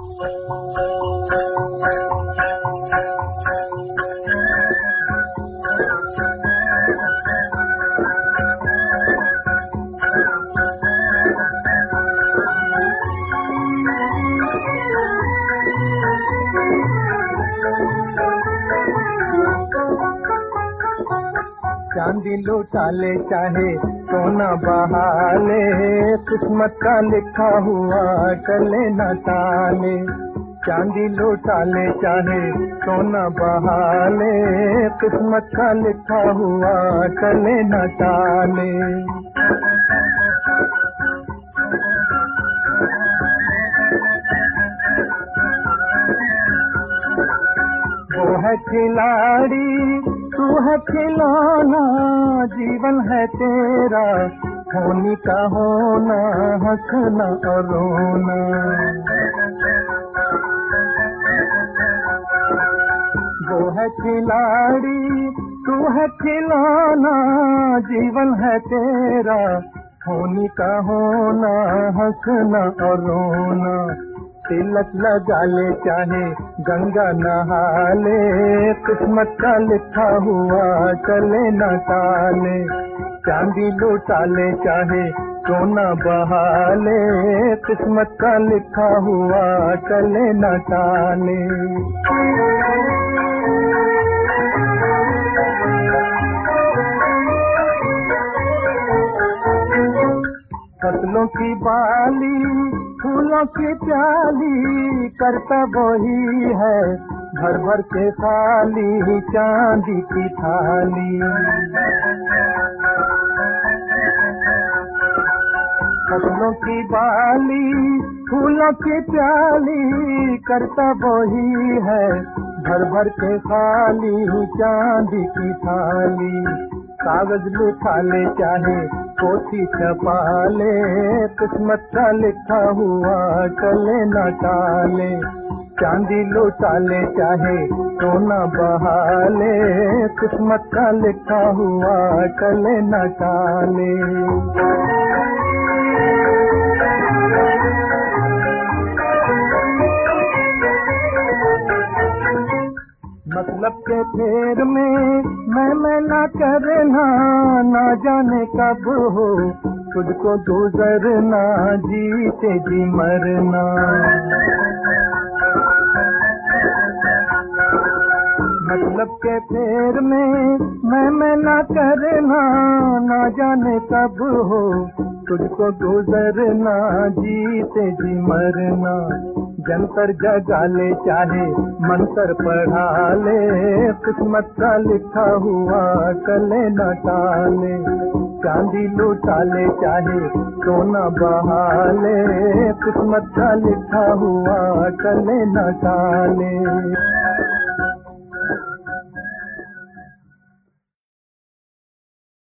चांदी लुटा ले चाहे सोना बहा ले, किस्मत का लिखा हुआ चले न टाले। चांदी लुटा ले चाहे सोना बहा ले, किस्मत का लिखा हुआ चले न टाले। वो है खिलाड़ी तू है खिलौना, जीवन है तेरा होनी का होना, हंसना और रोना। वो है खिलाड़ी तू है खिलौना, जीवन है तेरा होनी का होना, हंसना और रोना। तिलक लगा ले चाहे गंगा नहा ले, किस्मत का लिखा हुआ चले न टाले। चांदी लुटा ले चाहे सोना बहा ले, किस्मत का लिखा हुआ चले न टाले। फसलों की बाली फूलों की प्याली, करता वही है भर भर के थाली, चांदी की थाली। फसलों की बाली फूलों की प्याली, करता वही है भर भर के थाली, चांदी की थाली। कागज लिखा ले चाहे पोथी छपा ले, किस्मत का लिखा हुआ चले न टाले। चांदी लुटा ले चाहे सोना बहा ले, किस्मत का लिखा हुआ चले न टाले। मतलब के फेर में मैं ना करना, ना जाने कब हो तुझको गुजरना, जीते जी मरना। मतलब के फेर में मैं ना करना, ना जाने कब हो तुझको गुजरना, जीते जी मरना। जंतर जगा ले चाहे मंत्र पढ़ा ले, किस्मत का लिखा हुआ चले न टाले। चांदी लुटा ले चाहे सोना बहा ले, किस्मत का लिखा हुआ चले न टाले।